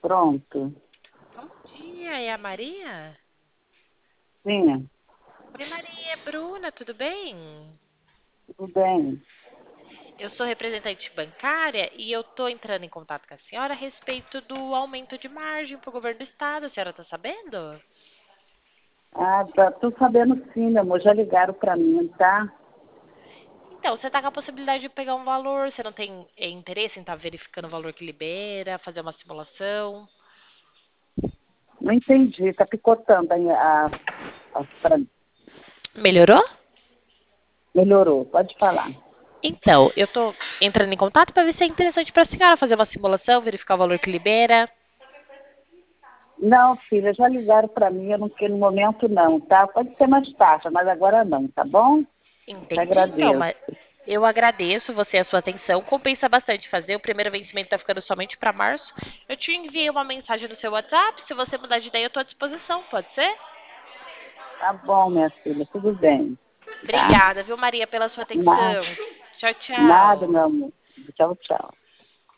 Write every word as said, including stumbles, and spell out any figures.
Pronto. Bom dia, é a Maria? Sim, Oi, Maria, é Bruna, tudo bem? tudo bem. Eu sou representante bancária e eu estou entrando em contato com a senhora a respeito do aumento de margem para o governo do estado. A senhora está sabendo? Ah, tá, tô sabendo sim, meu amor. Já ligaram para mim, tá? Então, você está com a possibilidade de pegar um valor, você não tem eh, interesse em estar verificando o valor que libera, fazer uma simulação? Não entendi, tá picotando aí a, a, pra- Melhorou? melhorou, pode falar. Então, eu estou entrando em contato para ver se é interessante para a senhora fazer uma simulação, verificar o valor que libera. Não, filha, já ligaram para mim, eu não quero no momento não, tá? Pode ser mais tarde, mas agora não, tá bom? Te Entendi, então, agradeço. mas eu agradeço você a sua atenção. Compensa bastante fazer. O primeiro vencimento está ficando somente para março. Eu te enviei uma mensagem no seu WhatsApp. Se você mudar de ideia, eu estou à disposição. Pode ser? Tá bom, minha filha, tudo bem, tá? Obrigada, viu, Maria, pela sua Nada, atenção. Tchau, nada, tchau. meu amor. Tchau, tchau.